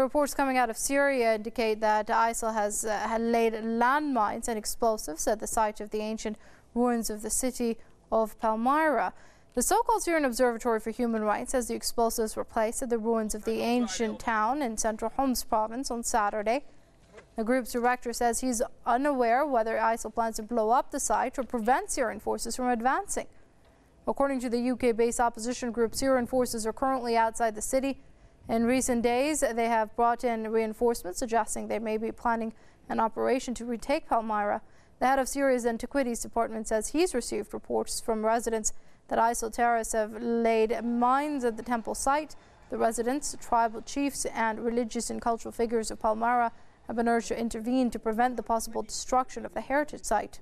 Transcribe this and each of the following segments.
Reports coming out of Syria indicate that ISIL has laid landmines and explosives at the site of the ancient ruins of the city of Palmyra. The so-called Syrian Observatory for Human Rights says the explosives were placed at the ruins of the ancient town in central Homs province on Saturday. The group's director says he's unaware whether ISIL plans to blow up the site or prevent Syrian forces from advancing. According to the UK-based opposition group, Syrian forces are currently outside the city. In recent days, they have brought in reinforcements, suggesting they may be planning an operation to retake Palmyra. The head of Syria's Antiquities Department says he's received reports from residents that ISIL terrorists have laid mines at the temple site. The residents, tribal chiefs and religious and cultural figures of Palmyra have been urged to intervene to prevent the possible destruction of the heritage site.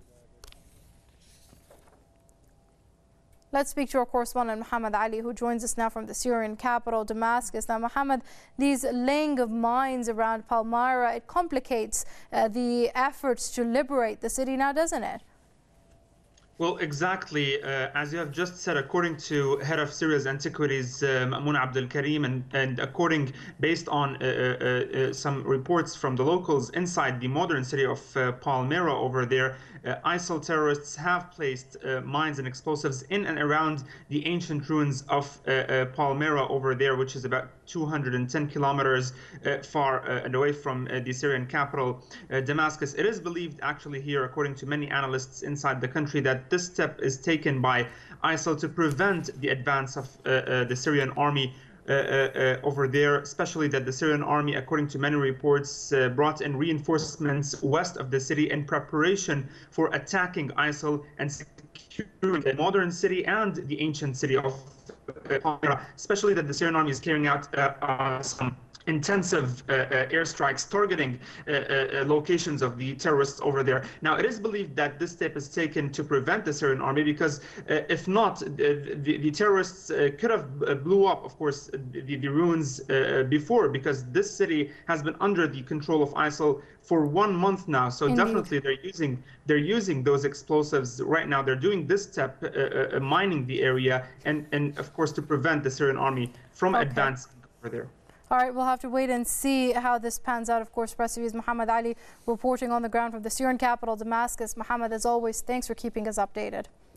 Let's speak to our correspondent Mohammed Ali, who joins us now from the Syrian capital, Damascus. Now, Mohammed, these laying of mines around Palmyra, it complicates the efforts to liberate the city now, doesn't it? Well, exactly. As you have just said, according to head of Syria's Antiquities, Ma'moun Abdel Karim, and based on some reports from the locals inside the modern city of Palmyra over there, ISIL terrorists have placed mines and explosives in and around the ancient ruins of Palmyra over there, which is about 210 kilometers far and away from the Syrian capital, Damascus. It is believed actually here, according to many analysts inside the country, that this step is taken by ISIL to prevent the advance of the Syrian army over there, especially that the Syrian army, according to many reports, brought in reinforcements west of the city in preparation for attacking ISIL and securing the modern city and the ancient city of Palmyra, especially that the Syrian army is carrying out some intensive airstrikes targeting locations of the terrorists over there. Now, it is believed that this step is taken to prevent the Syrian army because if not, the terrorists could have blew up, of course, the ruins before, because this city has been under the control of ISIL for 1 month now. So Indeed. Definitely they're using those explosives right now. They're doing this step, mining the area, and of course to prevent the Syrian army from advancing over there. All right, we'll have to wait and see how this pans out. Of course, Press TV's Mohammed Ali reporting on the ground from the Syrian capital, Damascus. Mohammed, as always, thanks for keeping us updated.